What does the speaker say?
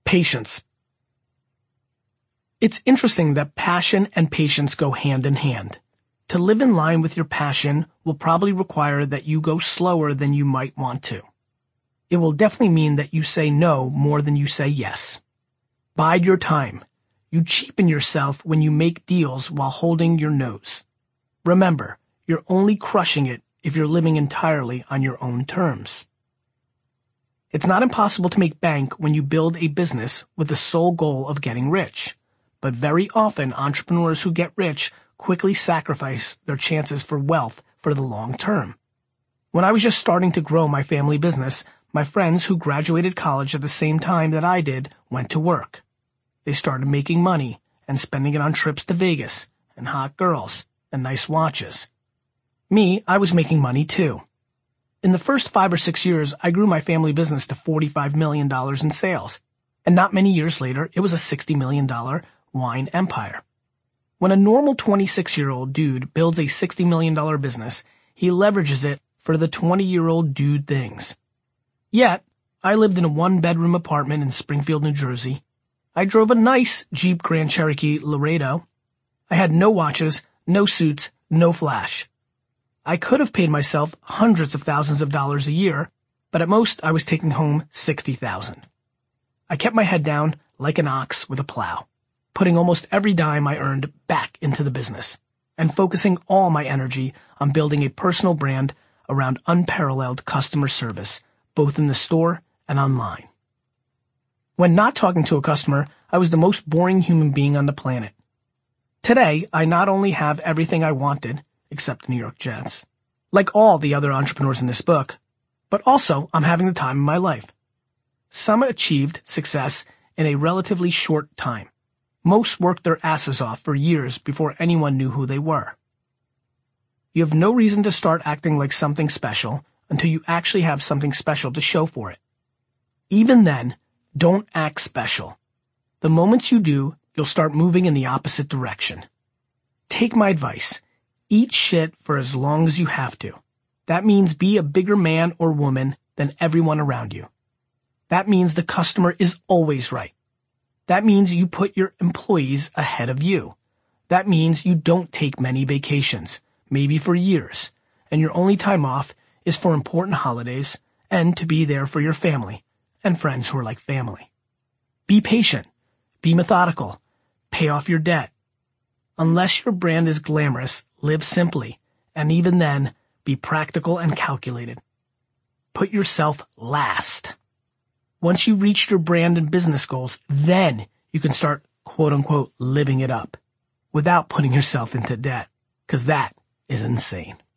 Patience. It's interesting that passion and patience go hand in hand. To live in line with your passion will probably require that you go slower than you might want to. It will definitely mean that you say no more than you say yes. Bide your time. You cheapen yourself when you make deals while holding your nose. Remember, you're only crushing it if you're living entirely on your own terms. It's not impossible to make bank when you build a business with the sole goal of getting rich. But very often, entrepreneurs who get rich quickly sacrifice their chances for wealth for the long term. When I was just starting to grow my family business, my friends who graduated college at the same time that I did went to work. They started making money and spending it on trips to Vegas and hot girls and nice watches. Me, I was making money too. In the first 5 or 6 years, I grew my family business to $45 million in sales. And not many years later, it was a $60 million wine empire. When a normal 26-year-old dude builds a $60 million business, he leverages it for the 20-year-old dude things. Yet, I lived in a one-bedroom apartment in Springfield, New Jersey. I drove a nice Jeep Grand Cherokee Laredo. I had no watches, no suits, no flash. I could have paid myself hundreds of thousands of dollars a year, but at most I was taking home $60,000. I kept my head down like an ox with a plow, putting almost every dime I earned back into the business, and focusing all my energy on building a personal brand around unparalleled customer service, both in the store and online. When not talking to a customer, I was the most boring human being on the planet. Today, I not only have everything I wanted, except the New York Jets, like all the other entrepreneurs in this book, but also I'm having the time of my life. Some achieved success in a relatively short time. Most worked their asses off for years before anyone knew who they were. You have no reason to start acting like something special until you actually have something special to show for it. Even then, don't act special. The moments you do, you'll start moving in the opposite direction. Take my advice. Eat shit for as long as you have to. That means be a bigger man or woman than everyone around you. That means the customer is always right. That means you put your employees ahead of you. That means you don't take many vacations, maybe for years, and your only time off is for important holidays and to be there for your family and friends who are like family. Be patient. Be methodical. Pay off your debt. Unless your brand is glamorous, live simply, and even then, be practical and calculated. Put yourself last. Once you reach your brand and business goals, then you can start, quote-unquote, living it up without putting yourself into debt, because that is insane.